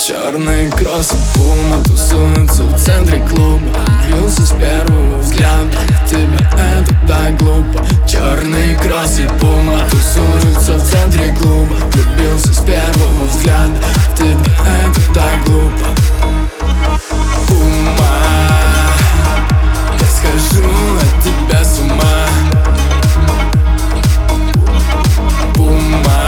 Черные кроссы Пума тусуются в центре клуба. Влюбился с первого взгляда в тебя, это так глупо. Черные кроссы Пума тусуются в центре клуба. Влюбился с первого взгляда в тебя, это так глупо. Пума, я схожу от тебя с ума. Пума,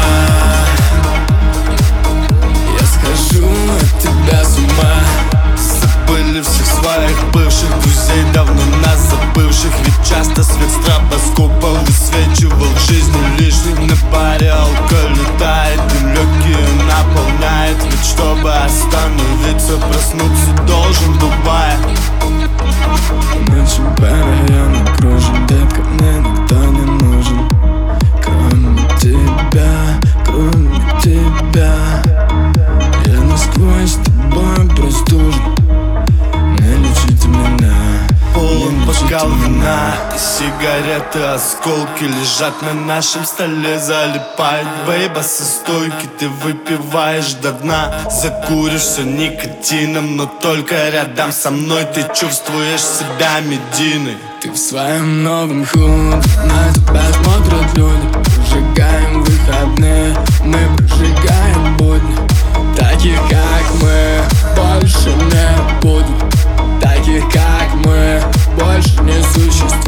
я схожу от тебя с ума. Забыли всех своих бывших друзей, давно нас забывших. Ведь часто свет стробоскопа высвечивал жизнь лишним. На паре алкоголь летает и легкие наполняет. Ведь чтобы остановиться, проснуться должен в Дубае. Ночью по району кружим, детка, мне никто не нужен. Кроме тебя, кроме тебя. Я насквозь с тобой простужен. Не лечите меня. Полон бокал вина и сигареты, осколки лежат на нашем столе. Залипает бейба со стойки, ты выпиваешь до дна. Закуришься никотином, но только рядом со мной ты чувствуешь себя Мединой. Ты в своем новом худе, на тебя смотрят люди. Прожигаем выходные, мы прожигаем будни. Таких как мы больше не будет. Таких как мы больше не существует.